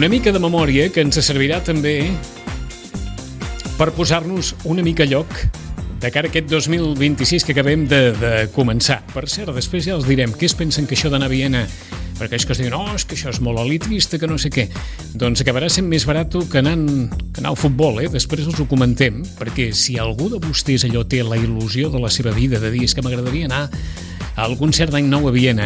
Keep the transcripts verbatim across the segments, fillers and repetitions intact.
Una mica de memòria que ens servirà també per posar-nos una mica a lloc de cara a aquest dos mil vint-i-sis que acabem de, de començar. Per cert, després ja els direm què es pensen que això d'anar a Viena, per aquells que es diuen, oh, és que això és molt elitista, que no sé què, doncs acabarà sent més barat que anar, que anar al futbol, eh? Després els ho comentem, perquè si algú de vostès allò té la il·lusió de la seva vida de dir és que m'agradaria anar a algun cert d'any nou a Viena,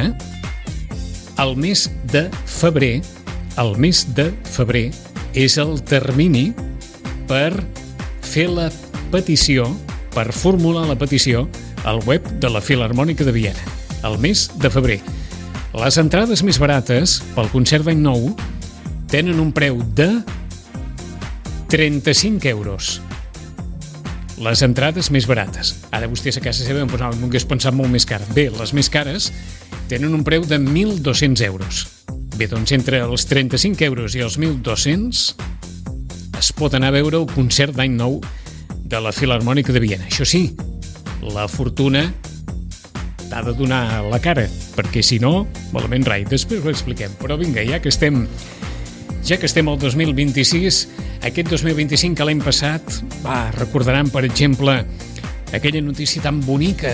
el mes de febrer, el mes de febrer és el termini per fer la petició, per formular la petició al web de la Filharmònica de Viena, el mes de febrer. Les entrades més barates pel concert d'any nou tenen un preu de trenta-cinc euros. Les entrades més barates. Ara vostès a casa seva em posaven, m'ho hagués pensat molt més car. Bé, les més cares tenen un preu de mil dos-cents euros. Bé, doncs entre els trenta-cinc euros i els mil dos-cents es pot anar a veure el concert d'any nou de la Filharmònica de Viena. Això sí, la fortuna t'ha de donar la cara, perquè si no, malament rai. Després ho expliquem. Però vinga, ja que estem ja que estem al dos mil vint-i-sis, aquest dos mil vint-i-cinc que l'any passat, va, recordaran, per exemple, aquella notícia tan bonica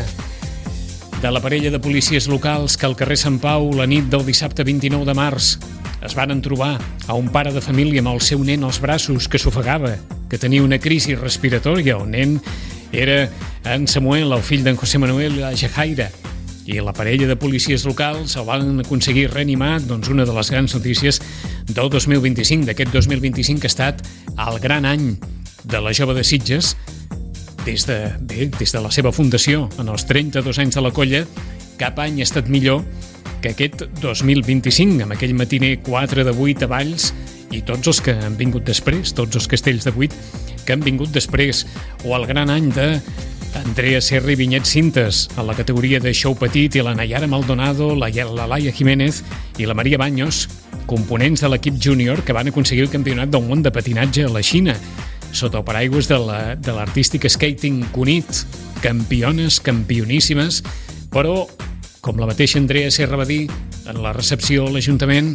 de la parella de policies locals que al carrer Sant Pau, la nit del dissabte vint-i-nou de març, es van trobar a un pare de família amb el seu nen als braços que s'ofegava, que tenia una crisi respiratòria. El nen era en Samuel, el fill d'en José Manuel Ajajaira, i la parella de policies locals el van aconseguir reanimar. Doncs una de les grans notícies del dos mil vint-i-cinc, d'aquest dos mil vint-i-cinc, que ha estat el gran any de la Jove de Sitges, des de, bé, des de la seva fundació, en els trenta-dos anys de la colla. Cap any ha estat millor que aquest dos mil vint-i-cinc, amb aquell matiner quatre de vuit a Valls, i tots els que han vingut després, tots els castells de vuit que han vingut després, o el gran any de Andrea Serra i Vinyet Cintes a la categoria de show petit, i la Nayara Maldonado, la, la Laia Jiménez i la Maria Baños, components de l'equip júnior que van aconseguir el campionat del món de patinatge a la Xina, sota el paraigües de la, de l'Artístic Skating Cunit, campiones, campioníssimes, però, com la mateixa Andrea Serra va dir en la recepció a l'Ajuntament,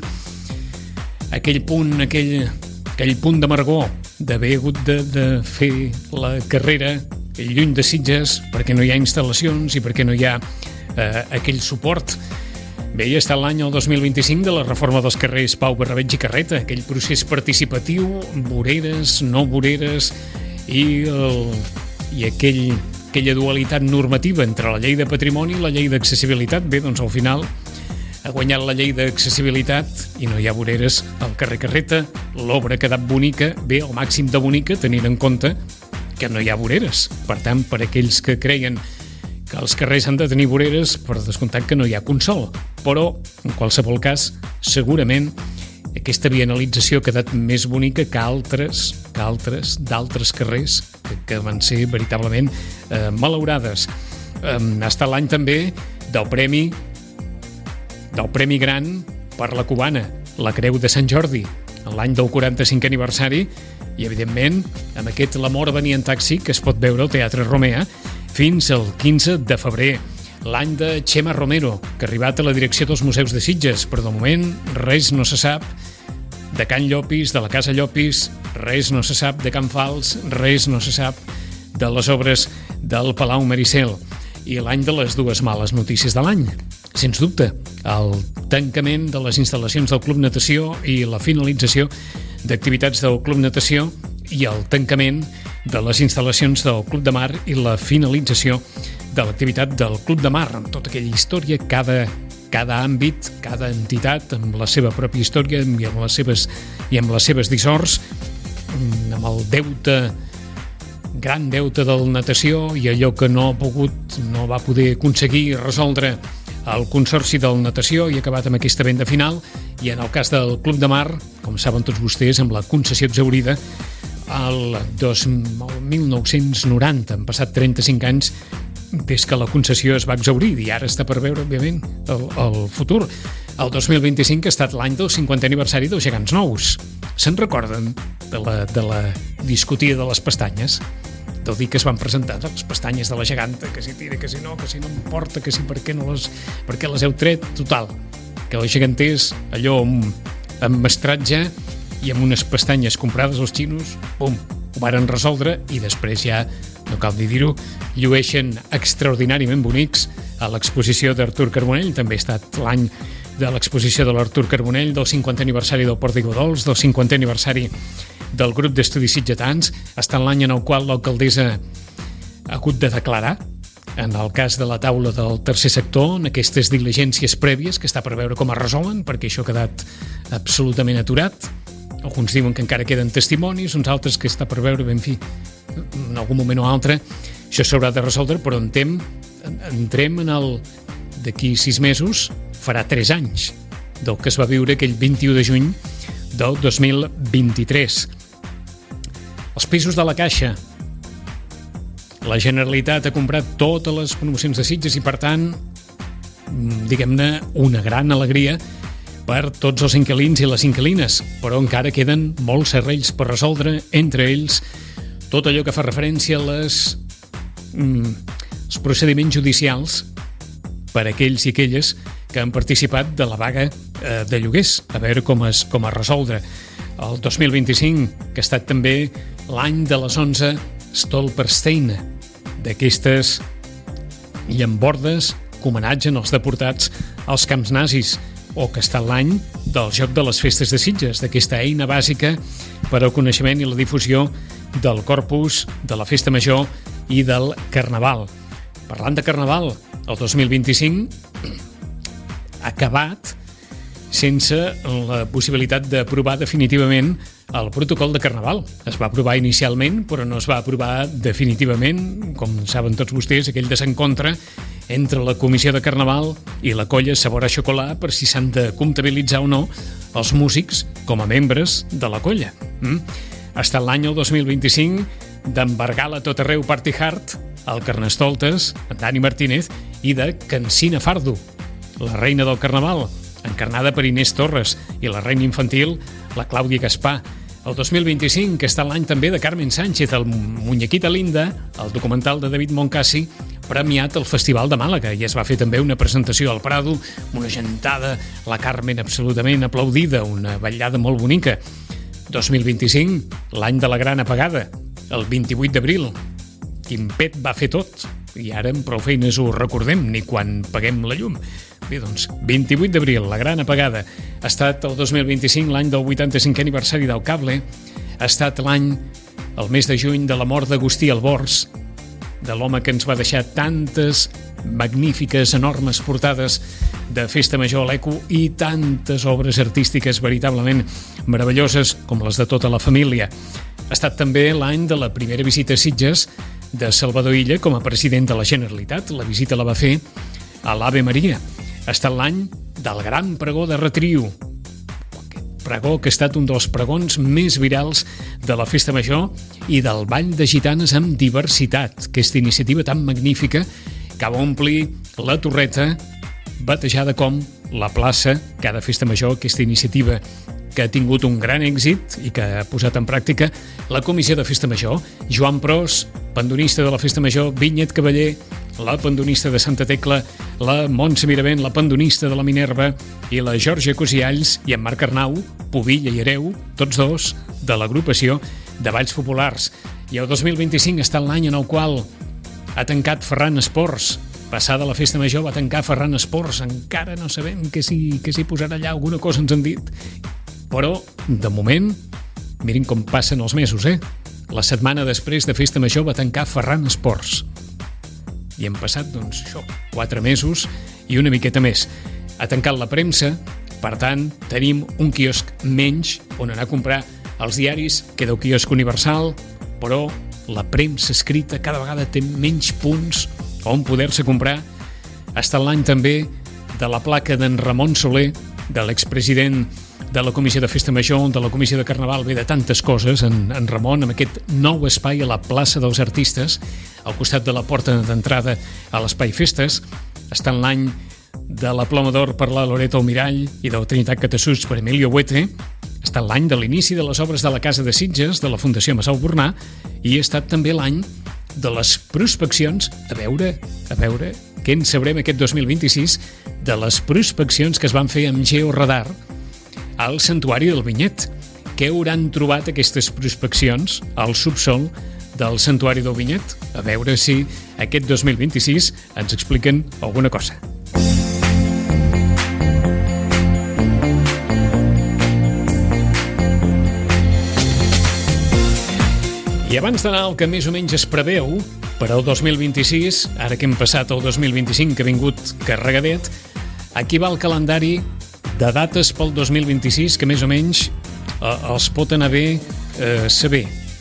aquell punt, aquell, aquell punt d'amargor d'haver hagut de, de fer la carrera lluny de Sitges perquè no hi ha instal·lacions i perquè no hi ha eh, aquell suport. Bé, ja està l'any el dos mil vint-i-cinc de la reforma dels carrers Pau Barrabeig i Carreta, aquell procés participatiu, voreres, no voreres, i, el, i aquell, aquella dualitat normativa entre la llei de patrimoni i la llei d'accessibilitat. Bé, doncs al final ha guanyat la llei d'accessibilitat i no hi ha voreres al carrer Carreta. L'obra ha quedat bonica, bé, al màxim de bonica, tenint en compte que no hi ha voreres. Per tant, per aquells que creien que els carrers han de tenir voreres, per descomptat que no hi ha consol. Però, en qualsevol cas, segurament aquesta vianalització ha quedat més bonica que altres, que altres d'altres carrers que, que van ser veritablement eh, malaurades. Eh, ha estat l'any també del premi del Premi Gran per la Cubana, la Creu de Sant Jordi, l'any del quaranta-cinquè aniversari, i evidentment amb aquest L'amor venia en taxi que es pot veure al Teatre Romea fins al quinze de febrer. L'any de Xema Romero, que ha arribat a la direcció dels museus de Sitges, però de moment res no se sap de Can Llopis, de la Casa Llopis, res no se sap de Can Fals, res no se sap de les obres del Palau Maricel. I l'any de les dues males notícies de l'any, sens dubte, el tancament de les instal·lacions del Club Natació i la finalització d'activitats del Club Natació, i el tancament de les instal·lacions del Club de Mar i la finalització de l'activitat del Club de Mar, amb tota aquella història, cada, cada àmbit, cada entitat amb la seva pròpia història i amb les seves, i amb les seves dissorts, amb el deute, gran deute del Natació, i allò que no ha pogut, no va poder aconseguir resoldre el Consorci del Natació, i ha acabat amb aquesta venda final. I en el cas del Club de Mar, com saben tots vostès, amb la concessió exhaurida el, dos, el mil nou-cents noranta, han passat trenta-cinc anys des que la concessió es va exhaurir, i ara està per veure, òbviament, el, el futur. El dos mil vint-i-cinc ha estat l'any del cinquantè aniversari dels Gegants Nous. Se'n recorden de la, de la discutida de les pestanyes? Del dir que es van presentar les pestanyes de la geganta, que si tira, que si no, que si no em porta, que si per què no les, per què les heu tret, total, que els geganters allò amb, amb mestratge i amb unes pestanyes comprades als xinos, pum, ho varen resoldre i després ja, no cal ni dir-ho, llueixen extraordinàriament bonics a l'exposició d'Artur Carbonell. També ha estat l'any de l'exposició de l'Artur Carbonell, del cinquantè aniversari del Pòrtic Dols, del cinquantè aniversari del grup d'estudis sitgetans. Ha estat l'any en el qual l'alcaldessa ha hagut de declarar, en el cas de la taula del tercer sector, en aquestes diligències prèvies, que està per veure com es resolen, perquè això ha quedat absolutament aturat. Alguns diuen que encara queden testimonis, uns altres que està per veure, en fi, en algun moment o altre, això s'haurà de resoldre, però entrem, entrem en el... d'aquí sis mesos, farà tres anys del que es va viure aquell vint-i-u de juny del dos mil vint-i-tres. Els pisos de la Caixa. La Generalitat ha comprat totes les promocions de Sitges i, per tant, diguem-ne, una gran alegria per tots els inquilins i les inquilines, però encara queden molts serrells per resoldre, entre ells tot allò que fa referència a les, mm, els procediments judicials per a aquells i aquelles que han participat de la vaga eh, de lloguers, a veure com es, com es resoldre. El dos mil vint-i-cinc, que ha estat també l'any de les onze Stolperstein, d'aquestes llambordes que homenatgen els deportats als camps nazis, o que està l'any del Joc de les Festes de Sitges, d'aquesta eina bàsica per al coneixement i la difusió del corpus, de la Festa Major i del Carnaval. Parlant de Carnaval, el dos mil vint-i-cinc ha acabat sense la possibilitat d'aprovar definitivament el protocol de Carnaval. Es va aprovar inicialment, però no es va aprovar definitivament, com saben tots vostès, aquell desencontre entre la Comissió de Carnaval i la colla Sabor a Xocolà per si s'han de comptabilitzar o no els músics com a membres de la colla. Mm? Ha estat l'any el dos mil vint-i-cinc d'embargar la Tot Arreu Party Hard, el Carnestoltes, en Dani Martínez, i de Cansina Fardo, la reina del Carnaval, encarnada per Inés Torres, i la reina infantil, la Clàudia Gaspar. El dos mil vint-i-cinc, que està l'any també de Carmen Sánchez, el Muñequita Linda, el documental de David Moncasi, premiat al Festival de Màlaga, i es va fer també una presentació al Prado, una gentada, la Carmen absolutament aplaudida, una ballada molt bonica. dos mil vint-i-cinc, l'any de la gran apagada, el vint-i-vuit d'abril. Quin pet va fer tot, i ara amb prou feines ho recordem, ni quan paguem la llum. Bé, doncs, vint-i-vuit d'abril, la gran apagada. Ha estat el dos mil vint-i-cinc, l'any del vuitanta-cinquè aniversari del cable. Ha estat l'any, el mes de juny, de la mort d'Agustí Albors, de l'home que ens va deixar tantes magnífiques, enormes portades de Festa Major a l'Eco i tantes obres artístiques veritablement meravelloses com les de tota la família. Ha estat també l'any de la primera visita a Sitges de Salvador Illa com a president de la Generalitat. La visita la va fer a l'Ave Maria. Ha estat l'any del gran pregó de Retriu, pregó que ha estat un dels pregons més virals de la Festa Major i del Ball de Gitanes amb diversitat, aquesta iniciativa tan magnífica que va omplir la Torreta, batejada com la plaça cada Festa Major, aquesta iniciativa que ha tingut un gran èxit i que ha posat en pràctica la Comissió de Festa Major. Joan Pros, pandonista de la Festa Major, Vinyet Cavaller, la pandonista de Santa Tecla, la Montse Miravent, la pandonista de la Minerva, i la Georgia Cosialls i en Marc Arnau, Pubilla i Hereu, tots dos de l'agrupació de Balls Populars. I el dos mil vint-i-cinc ha estat l'any en el qual ha tancat Ferran Esports. Passada la Festa Major va tancar Ferran Esports. Encara no sabem que s'hi que s'hi posarà allà, alguna cosa ens han dit. Però, de moment, mirin com passen els mesos, eh? La setmana després de Festa Major va tancar Ferran Esports. I hem passat, doncs, això, quatre mesos i una miqueta més. Ha tancat la premsa, per tant, tenim un quiosc menys on anar a comprar els diaris, queda el quiosc universal, però la premsa escrita cada vegada té menys punts on poder-se comprar. Ha estat l'any també de la placa d'en Ramon Soler, de l'expresident de la Comissió de Festa Major, de la Comissió de Carnaval, ve de tantes coses, en, en Ramon, amb aquest nou espai a la plaça dels Artistes, al costat de la porta d'entrada a l'Espai Festes. Està en l'any de la Ploma d'Or per la Loreto Almirall i de la Trinitat Catasús per Emilio Huete. Està en l'any de l'inici de les obres de la Casa de Sitges, de la Fundació Masau Bornà, i ha estat també l'any de les prospeccions, a veure, a veure, què en sabrem aquest dos mil vint-i-sis, de les prospeccions que es van fer amb Georadar al Santuari del Vinyet. què hauran trobat aquestes prospeccions al subsol del Santuari del Vinyet. A veure si aquest dos mil vint-i-sis ens expliquen alguna cosa. I abans d'anar al que més o menys es preveu per al dos mil vint-i-sis, ara que hem passat el dos mil vint-i-cinc, que ha vingut carregadet, aquí va el calendari de dates pel dos mil vint-i-sis que més o menys eh, els pot anar bé eh, saber.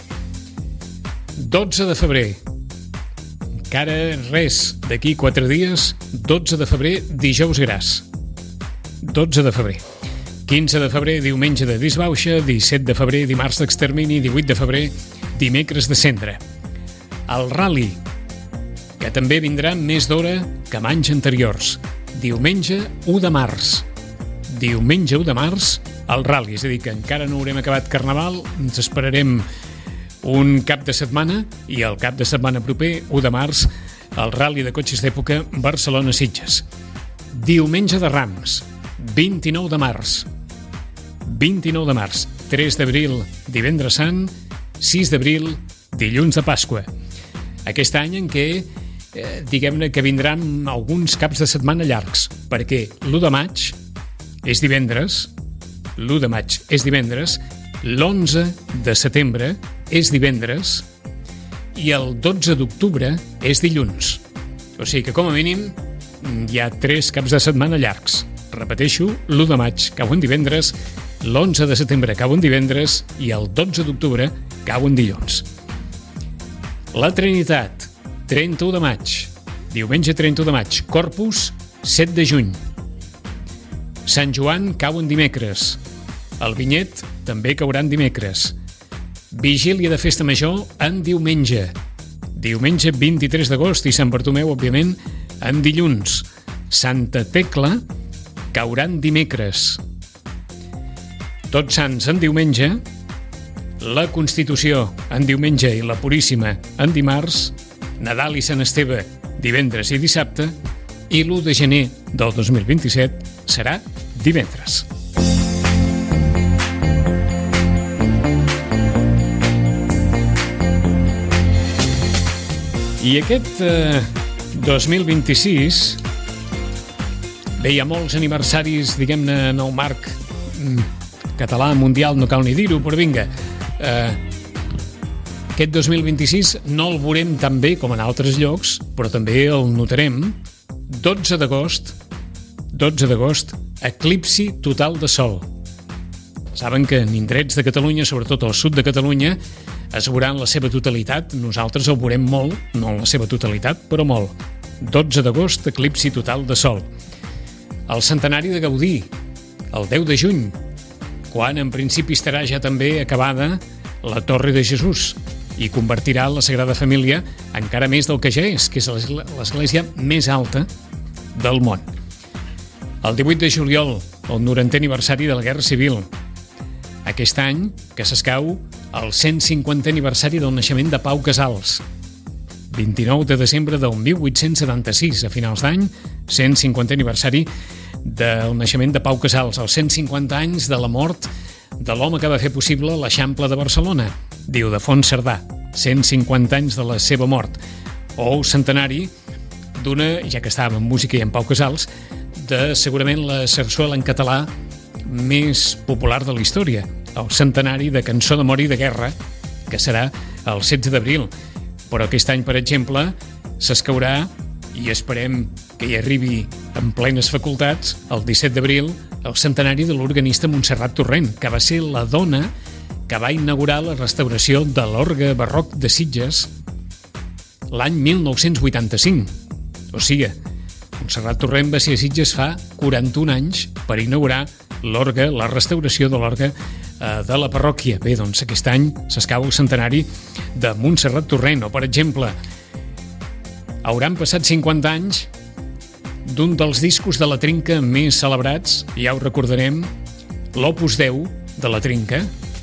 dotze de febrer, encara res, d'aquí quatre dies, dotze de febrer, dijous gras. dotze de febrer. quinze de febrer, diumenge de disbauxa, disset de febrer, dimarts d'extermini, divuit de febrer, dimecres de cendra. El Rally, que també vindrà més d'hora que en anys anteriors. Diumenge u de març. Diumenge u de març, el Rally. És a dir, que encara no haurem acabat Carnaval, ens esperarem un cap de setmana i el cap de setmana proper, u de març, el Rally de cotxes d'època Barcelona-Sitges. Diumenge de Rams, vint-i-nou de març. vint-i-nou de març, tres d'abril, divendres sant, sis d'abril, dilluns de Pasqua. Aquest any en què, eh, diguem-ne que vindran alguns caps de setmana llargs, perquè l'u de maig és divendres, l'u de maig és divendres, l'onze de setembre és divendres i el dotze d'octubre és dilluns. O sigui que, com a mínim, hi ha tres caps de setmana llargs. Repeteixo, l'u de maig cau en divendres, l'onze de setembre cau en divendres i el dotze d'octubre cau en dilluns. La Trinitat, trenta-u de maig, diumenge trenta-u de maig, Corpus, set de juny. Sant Joan cau en dimecres, el Vinyet també caurà en dimecres. Vigília de Festa Major en diumenge, diumenge vint-i-tres d'agost i Sant Bartomeu, òbviament, en dilluns. Santa Tecla caurà en dimecres. Tots Sants en diumenge, la Constitució en diumenge i la Puríssima en dimarts, Nadal i Sant Esteve divendres i dissabte i l'u de gener del dos mil vint-i-set serà divendres. I aquest eh, dos mil vint-i-sis bé, hi ha molts aniversaris, diguem-ne, en el marc mm, català, mundial, no cal ni dir-ho, però vinga, eh, aquest dos mil vint-i-sis no el veurem tan bé com en altres llocs, però també el notarem. dotze d'agost, dotze d'agost, eclipsi total de sol. Saben que en indrets de Catalunya, sobretot al sud de Catalunya, es veuran la seva totalitat. Nosaltres el veurem molt, no la seva totalitat, però molt. dotze d'agost, eclipsi total de sol. El centenari de Gaudí, el deu de juny, quan en principi estarà ja també acabada la Torre de Jesús i convertirà la Sagrada Família encara més del que ja és, que és l'església més alta del món. El divuit de juliol, el norantè aniversari de la Guerra Civil. Aquest any, que s'escau el cent cinquantè aniversari del naixement de Pau Casals. vint-i-nou de desembre del mil vuit-cents setanta-sis, a finals d'any, cent cinquantè aniversari del naixement de Pau Casals, els cent cinquanta anys de la mort de l'home que va fer possible l'Eixample de Barcelona, d'Ildefons Cerdà, cent cinquanta anys de la seva mort, o centenari d'una, ja que estàvem en música i en Pau Casals, de segurament la sarsuela en català més popular de la història, el centenari de Cançó d'amor i de guerra, que serà el setze d'abril. Però aquest any, per exemple, s'escaurà, i esperem que hi arribi en plenes facultats, el disset d'abril, el centenari de l'organista Montserrat Torrent, que va ser la dona que va inaugurar la restauració de l'orgue barroc de Sitges l'any mil nou-cents vuitanta-cinc. O sigui, Montserrat Torrent va ser a Sitges fa quaranta-un anys per inaugurar l'orgue, la restauració de l'orgue eh, de la parròquia. Bé, doncs aquest any s'escau el centenari de Montserrat Torrent. O, per exemple, hauran passat cinquanta anys d'un dels discos de la Trinca més celebrats, ja ho recordarem, l'Opus deu de la Trinca,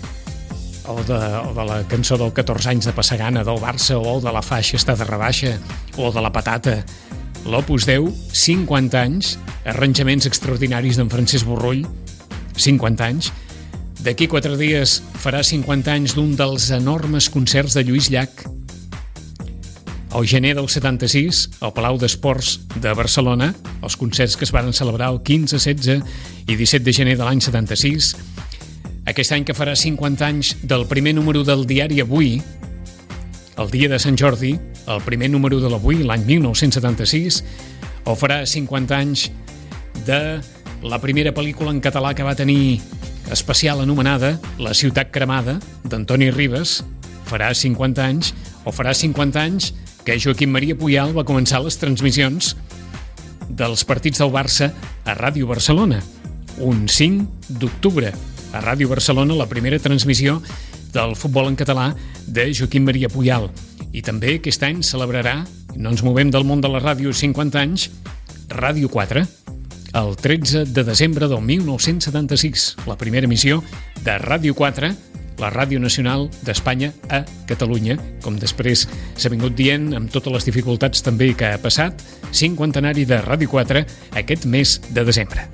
o de, o de la cançó del catorze anys de passar gana del Barça, o de la faixa està de rebaixa, o de la patata. L'Opus deu, cinquanta anys, arranjaments extraordinaris d'en Francesc Borrull, cinquanta anys, D'aquí quatre dies farà cinquanta anys d'un dels enormes concerts de Lluís Llach. Al gener del setanta-sis, al Palau d'Esports de Barcelona, els concerts que es van celebrar el quinze, setze i disset de gener de l'any setanta-sis. Aquest any que farà cinquanta anys del primer número del diari Avui, el dia de Sant Jordi, el primer número de l'Avui, l'any mil nou-cents setanta-sis, o farà cinquanta anys de la primera pel·lícula en català que va tenir especial anomenada La ciutat cremada, d'Antoni Ribes. Farà cinquanta anys, o farà cinquanta anys que Joaquim Maria Puyal va començar les transmissions dels partits del Barça a Ràdio Barcelona. Un cinc d'octubre, a Ràdio Barcelona, la primera transmissió del futbol en català de Joaquim Maria Puyal. I també aquest any celebrarà, no ens movem del món de la ràdio, cinquanta anys, Ràdio quatre, el tretze de desembre del mil nou-cents setanta-sis, la primera emissió de Ràdio quatre, la Ràdio Nacional d'Espanya a Catalunya, com després s'ha vingut dient, amb totes les dificultats també que ha passat, cinquantenari de Ràdio quatre aquest mes de desembre.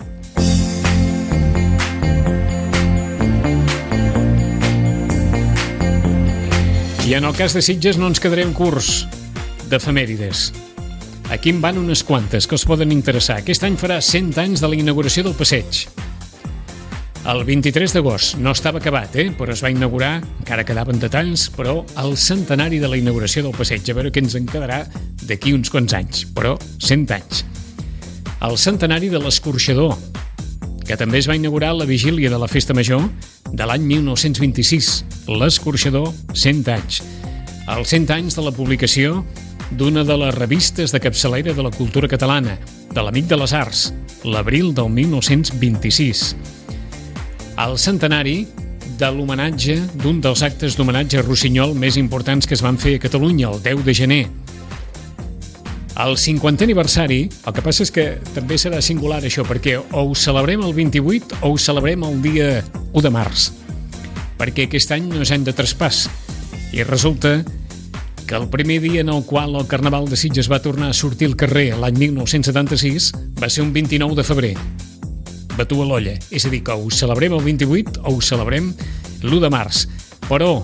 I en el cas de Sitges no ens quedarem curts d'efemèrides. Aquí en van unes quantes que els poden interessar. Aquest any farà cent anys de la inauguració del passeig. El vint-i-tres d'agost, no estava acabat, eh? però es va inaugurar, encara quedaven detalls, però el centenari de la inauguració del passeig. A veure què ens en quedarà d'aquí uns quants anys, però cent anys. El centenari de l'Escorxador, que també es va inaugurar a la vigília de la Festa Major de l'any mil nou-cents vint-i-sis. L'Escorxador, cent anys. Els cent anys de la publicació d'una de les revistes de capçalera de la cultura catalana, de l'Amic de les Arts, l'abril del mil nou-cents vint-i-sis. El centenari de l'homenatge d'un dels actes d'homenatge a Rossinyol més importants que es van fer a Catalunya, el deu de gener. El cinquantè aniversari, el que passa és que també serà singular això, perquè o ho celebrem el vint-i-vuit o ho celebrem el dia u de març, perquè aquest any no és any de traspàs. I resulta que el primer dia en el qual el Carnaval de Sitges va tornar a sortir al carrer l'any mil nou-cents setanta-sis va ser un vint-i-nou de febrer. Batu a l'olla, és a dir, que ho celebrem el vint-i-vuit o ho celebrem l'u de març. Però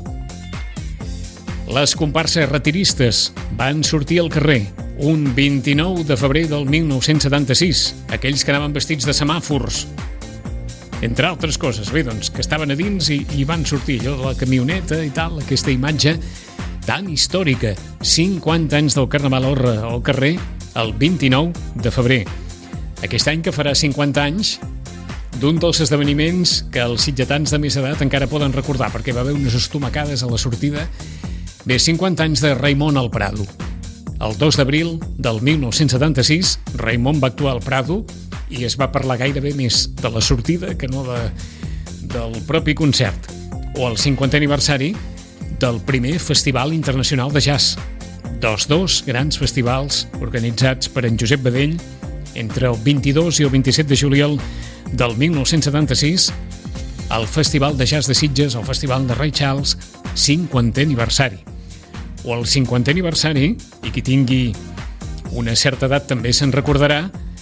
les comparses retiristes van sortir al carrer un vint-i-nou de febrer del mil nou-cents setanta-sis, aquells que anaven vestits de semàfors, entre altres coses, bé, doncs, que estaven a dins i, i van sortir allò de la camioneta i tal, aquesta imatge tan històrica, cinquanta anys del Carnaval al carrer, el vint-i-nou de febrer. Aquest any que farà cinquanta anys d'un dels esdeveniments que els sitgetans de més edat encara poden recordar, perquè va haver unes estomacades a la sortida. Bé, cinquanta anys de Raimon al Prado. El dos d'abril del mil nou-cents setanta-sis, Raimon va actuar al Prado i es va parlar gairebé més de la sortida que no de, del propi concert. O el cinquantè aniversari del primer Festival Internacional de Jazz, dels dos grans festivals organitzats per en Josep Badell entre el vint-i-dos i el vint-i-set de juliol del mil nou-cents setanta-sis, el Festival de Jazz de Sitges, el Festival de Ray Charles, cinquantè aniversari. O el cinquantè aniversari, i qui tingui una certa edat també se'n recordarà,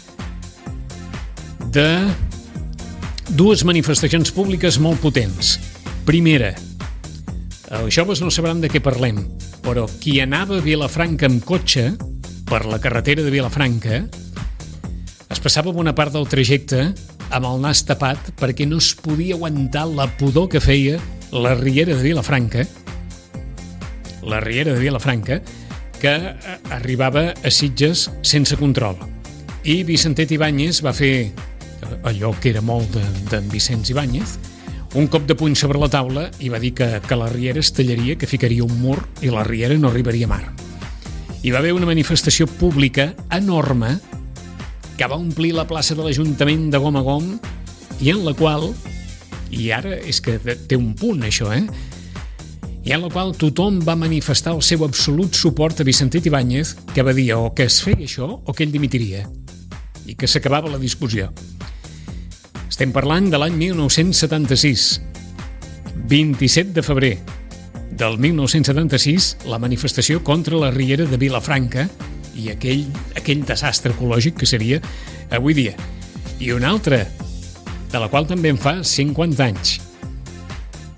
de dues manifestacions públiques molt potents. Primera, els joves no sabran de què parlem, però qui anava a Vilafranca amb cotxe, per la carretera de Vilafranca, es passava bona part del trajecte amb el nas tapat perquè no es podia aguantar la pudor que feia la riera de Vilafranca, la riera de Vilafranca, que arribava a Sitges sense control. I Vicentet Ibáñez va fer allò que era molt d'en Vicenç Ibáñez, un cop de puny sobre la taula i va dir que, que la riera es tallaria, que ficaria un mur i la riera no arribaria a mar. Hi va haver una manifestació pública enorme que va omplir la plaça de l'Ajuntament de gom a gom i en la qual, i ara és que té un punt això, eh? i en la qual tothom va manifestar el seu absolut suport a Vicentet Ibáñez, que va dir o que es feia això o que ell dimitiria, i que s'acabava la discussió. Estem parlant de l'any mil nou-cents setanta-sis, vint-i-set de febrer del mil nou-cents setanta-sis, la manifestació contra la riera de Vilafranca i aquell, aquell desastre ecològic que seria avui dia. I una altra, de la qual també en fa cinquanta anys,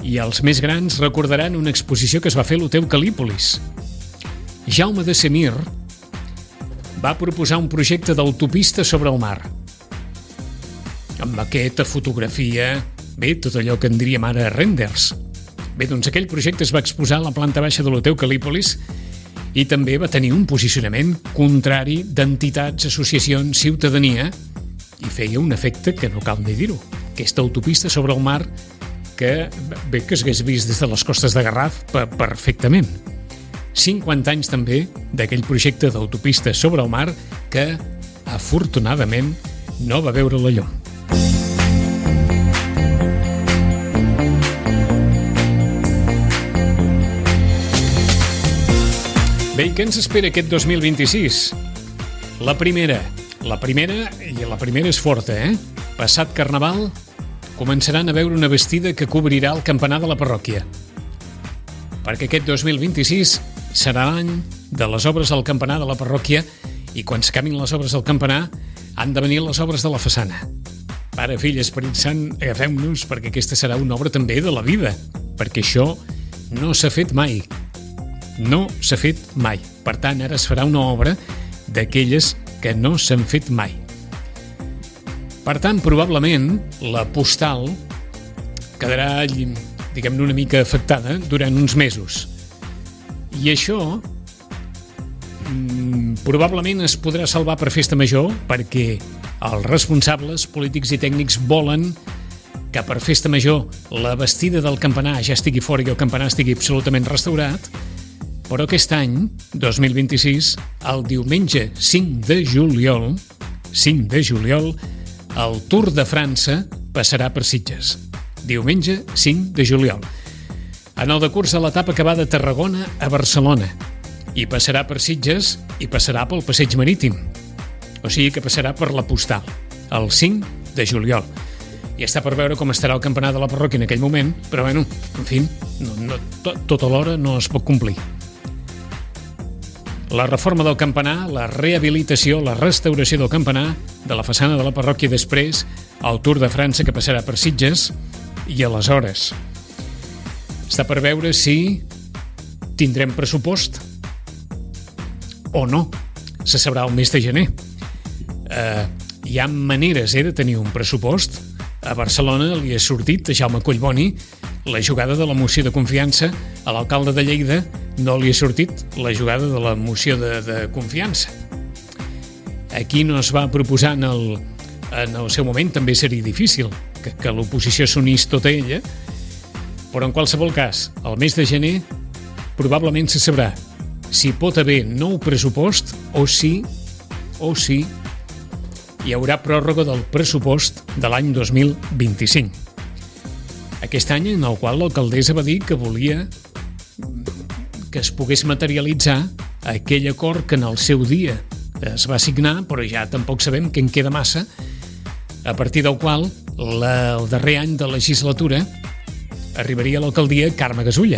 I els més grans recordaran una exposició que es va fer a l'Hotel Cal·lípolis. Jaume de Semir va proposar un projecte d'autopista sobre el mar. Amb maqueta, fotografia, bé, tot allò que en diríem ara renders. Bé, doncs aquell projecte es va exposar a la planta baixa de l'Hotel Cal·lípolis i també va tenir un posicionament contrari d'entitats, associacions, ciutadania, i feia un efecte que no cal ni dir-ho. Aquesta autopista sobre el mar que bé que s'hagués vist des de les costes de Garraf perfectament. cinquanta anys també d'aquell projecte d'autopista sobre el mar que, afortunadament, no va veure la llum. Bé, i què ens espera aquest dos mil vint-i-sis? La primera, la primera, i la primera és forta, eh? Passat Carnaval, començaran a veure una vestida que cobrirà el campanar de la parròquia. Perquè aquest dos mil vint-i-sis serà l'any de les obres al campanar de la parròquia i quan s'acabin les obres al campanar han de venir les obres de la façana. Pare, fill, Esperit Sant, agafem-nos perquè aquesta serà una obra també de la vida, perquè això no s'ha fet mai. No s'ha fet mai. Per tant, ara es farà una obra d'aquelles que no s'han fet mai. Per tant, probablement, la postal quedarà, diguem-ne, una mica afectada durant uns mesos. I això mmm, probablement es podrà salvar per festa major perquè els responsables polítics i tècnics volen que per festa major la vestida del campanar ja estigui fora i el campanar estigui absolutament restaurat, però aquest any, dos mil vint-i-sis, el diumenge cinc de juliol, cinc de juliol, el Tour de França passarà per Sitges. Diumenge cinc de juliol. En el decurs de l'etapa que va de Tarragona a Barcelona. I passarà per Sitges i passarà pel Passeig Marítim. O sigui que passarà per la postal, el cinc de juliol. I està per veure com estarà el campanar de la parròquia en aquell moment, però bueno, en fi, no, no, tot, tota l'hora no es pot complir. La reforma del campanar, la rehabilitació, la restauració del campanar, de la façana de la parròquia, després el Tour de França que passarà per Sitges i aleshores està per veure si tindrem pressupost o no. Se sabrà el mes de gener. Eh, hi ha maneres eh, de tenir un pressupost. A Barcelona li ha sortit a Jaume Collboni la jugada de la moció de confiança. A l'alcalde de Lleida no li ha sortit la jugada de la moció de, de confiança. Aquí no es va proposar en el, en el seu moment, també seria difícil que, que l'oposició s'unís tota ella, però en qualsevol cas, el mes de gener probablement se sabrà si pot haver nou pressupost o si, o si hi haurà pròrroga del pressupost de l'any dos mil vint-i-cinc. Aquest any en el qual l'alcaldessa va dir que volia que es pogués materialitzar aquell acord que en el seu dia es va signar, però ja tampoc sabem que en queda massa, a partir del qual la, el darrer any de legislatura arribaria a l'alcaldia Carme Gasulla.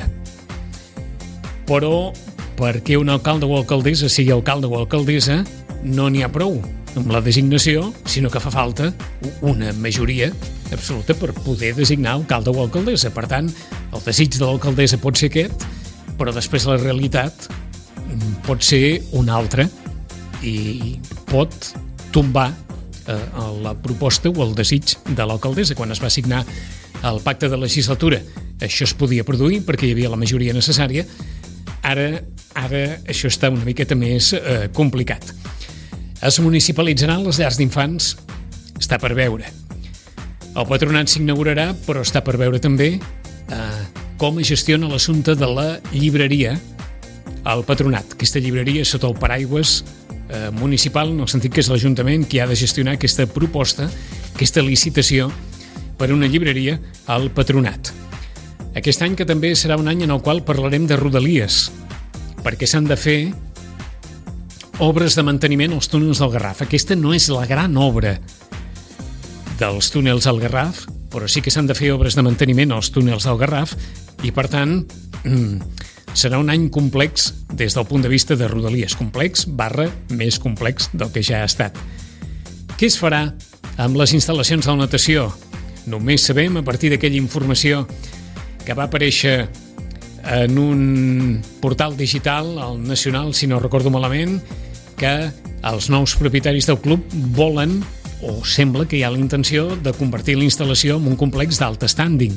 Però perquè un alcalde o alcaldessa sigui alcalde o alcaldessa no n'hi ha prou amb la designació, sinó que fa falta una majoria absoluta per poder designar alcalde o alcaldessa. Per tant, el desig de l'alcaldessa pot ser aquest, però després la realitat pot ser una altra i pot tombar eh, la proposta o el desig de l'alcaldessa. Quan es va signar el pacte de legislatura, això es podia produir perquè hi havia la majoria necessària. Ara, ara això està una miqueta més eh, complicat. Es municipalitzaran les llars d'infants? Està per veure. El patronat s'inaugurarà, però està per veure també eh, com es gestiona l'assumpte de la llibreria al patronat. Aquesta llibreria sota el paraigües eh, municipal, en el sentit que és l'Ajuntament qui ha de gestionar aquesta proposta, aquesta licitació per una llibreria al patronat. Aquest any, que també serà un any en el qual parlarem de rodalies, perquè s'han de fer obres de manteniment als túnels del Garraf. Aquesta no és la gran obra dels túnels al Garraf, però sí que s'han de fer obres de manteniment als túnels del Garraf i, per tant, serà un any complex des del punt de vista de rodalies. Complex barra més complex del que ja ha estat. Què es farà amb les instal·lacions de la natació? Només sabem, a partir d'aquella informació que va aparèixer en un portal digital, el Nacional, si no recordo malament, que els nous propietaris del club volen, o sembla que hi ha la intenció, de convertir la instal·lació en un complex d'alt standing.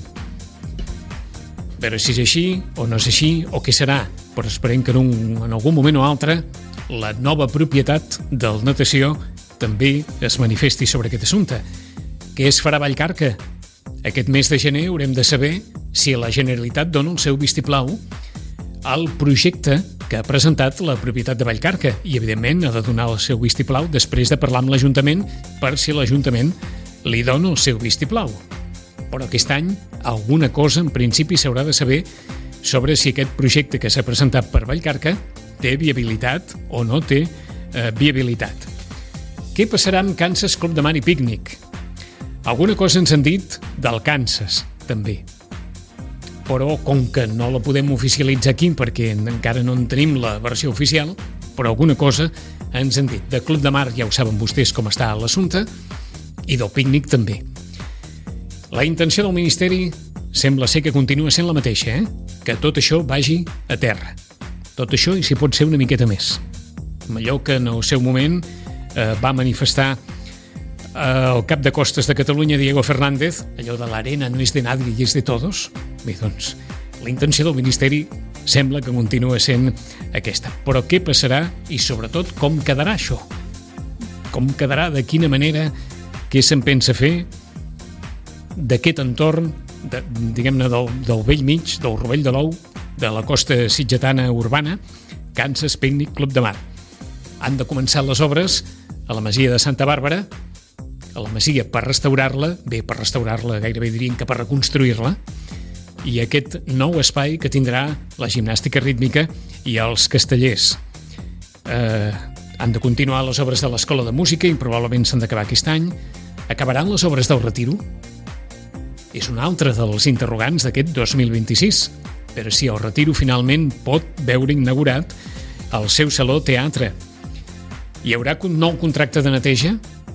Però si és així, o no és així, o què serà, però esperem que en, un, en algun moment o altre la nova propietat del Natació també es manifesti sobre aquest assumpte. Què es farà a Vallcarca? Aquest mes de gener haurem de saber si la Generalitat dona el seu vistiplau al projecte que ha presentat la propietat de Vallcarca i, evidentment, ha de donar el seu vistiplau després de parlar amb l'Ajuntament per si l'Ajuntament li dona el seu vistiplau. Però aquest any alguna cosa, en principi, s'haurà de saber sobre si aquest projecte que s'ha presentat per Vallcarca té viabilitat o no té eh, viabilitat. Què passarà amb Kansas Club de Mar i Pícnic? Alguna cosa ens han dit del Kansas, també. Però, com que no la podem oficialitzar aquí perquè encara no en tenim la versió oficial, però alguna cosa ens han dit. De Club de Mar ja ho saben vostès com està l'assumpte, i del Pícnic també. La intenció del Ministeri sembla ser que continua sent la mateixa, eh? Que tot això vagi a terra. Tot això i si pot ser una miqueta més. Allò que en el seu moment eh, va manifestar el cap de costes de Catalunya, Diego Fernández, allò de l'arena no és de nadie i és de todos. Bé, doncs, la intenció del Ministeri sembla que continua sent aquesta. Però què passarà i, sobretot, com quedarà això? Com quedarà, de quina manera, què se'n pensa fer d'aquest entorn, de, diguem-ne, del, del vell mig, del rovell de l'ou, de la costa sitgetana urbana, Kansas Pícnic Club de Mar. Han de començar les obres a la masia de Santa Bàrbara, a la masia per restaurar-la, bé, per restaurar-la gairebé diríem que per reconstruir-la, i aquest nou espai que tindrà la gimnàstica rítmica i els castellers. Eh, han de continuar les obres de l'Escola de Música i probablement s'han d'acabar aquest any. Acabaran les obres del Retiro? És un altre dels interrogants d'aquest dos mil vint-i-sis, però si el Retiro finalment pot veure inaugurat el seu saló teatre. Hi haurà un nou contracte de neteja?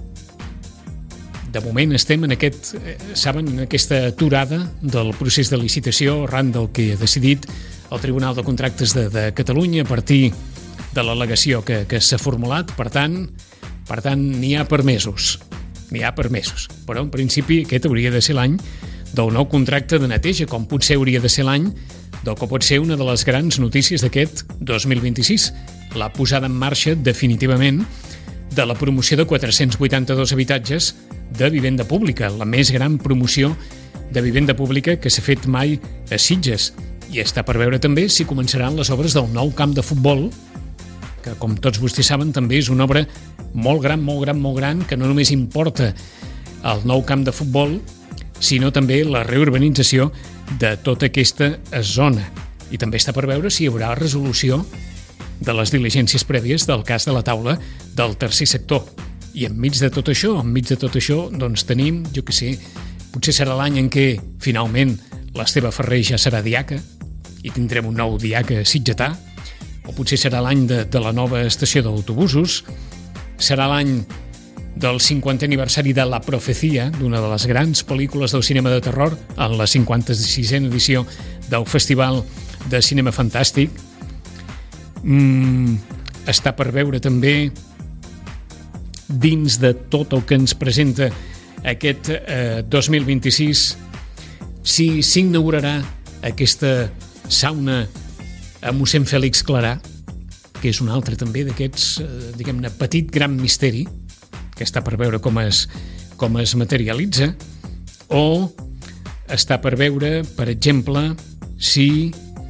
De moment estem en, aquest, saben, en aquesta aturada del procés de licitació arran del que ha decidit el Tribunal de Contractes de, de Catalunya a partir de l'al·legació que, que s'ha formulat. Per tant, per tant, n'hi ha per mesos. N'hi ha per mesos. Però, en principi, aquest hauria de ser l'any del nou contracte de neteja, com potser hauria de ser l'any del que pot ser una de les grans notícies d'aquest dos mil vint-i-sis, la posada en marxa definitivament de la promoció de quatre-cents vuitanta-dos habitatges de vivenda pública, la més gran promoció de vivenda pública que s'ha fet mai a Sitges. I està per veure també si començaran les obres del nou camp de futbol, que, com tots vostès saben, també és una obra molt gran, molt gran, molt gran, que no només importa el nou camp de futbol, sinó també la reurbanització de tota aquesta zona. I també està per veure si hi haurà resolució de les diligències prèvies del cas de la taula del tercer sector. I enmig de tot això, enmig de tot això, doncs tenim, jo què sé, potser serà l'any en què, finalment, l'Esteve Ferrer ja serà diaca i tindrem un nou diaca sitgetà, o potser serà l'any de, de la nova estació d'autobusos, serà l'any del cinquantè aniversari de La Profecía, d'una de les grans pel·lícules del cinema de terror, en la cinquanta-sisena edició del Festival de Cinema Fantàstic. Mm, està per veure també, dins de tot el que ens presenta aquest eh, dos mil vint-i-sis, si s'inaugurarà aquesta sauna a mossèn Fèlix Clarà, que és un altre també d'aquests, eh, diguem-ne, petit gran misteri, que està per veure com es, com es materialitza, o està per veure, per exemple, si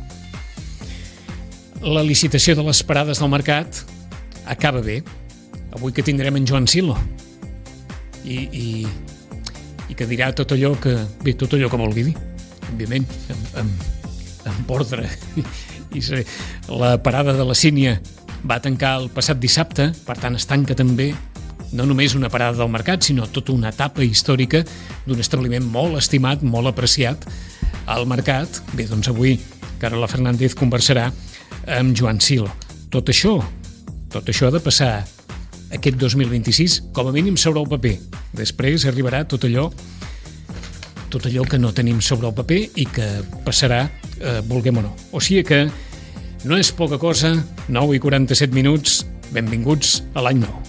la licitació de les parades del mercat acaba bé. Avui que tindrem en Joan Silo i, i, i que dirà tot allò que, bé, tot allò que vulgui dir, òbviament, amb, amb, amb ordre. I la parada de la Sínia va tancar el passat dissabte, per tant es tanca també no només una parada del mercat, sinó tota una etapa històrica d'un establiment molt estimat, molt apreciat al mercat. Bé, doncs avui Carola Fernández conversarà amb Joan Silo. Tot això, tot això ha de passar aquest dos mil vint-i-sis, com a mínim sobre el paper. Després arribarà tot allò tot allò que no tenim sobre el paper i que passarà, eh, vulguem o no. O sigui que no és poca cosa, nou i quaranta-set minuts, benvinguts a l'any nou.